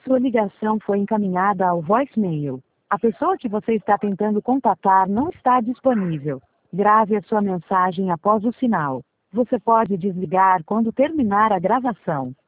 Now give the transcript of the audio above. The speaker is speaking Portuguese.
Sua ligação foi encaminhada ao voicemail. A pessoa que você está tentando contatar não está disponível. Grave a sua mensagem após o sinal. Você pode desligar quando terminar a gravação.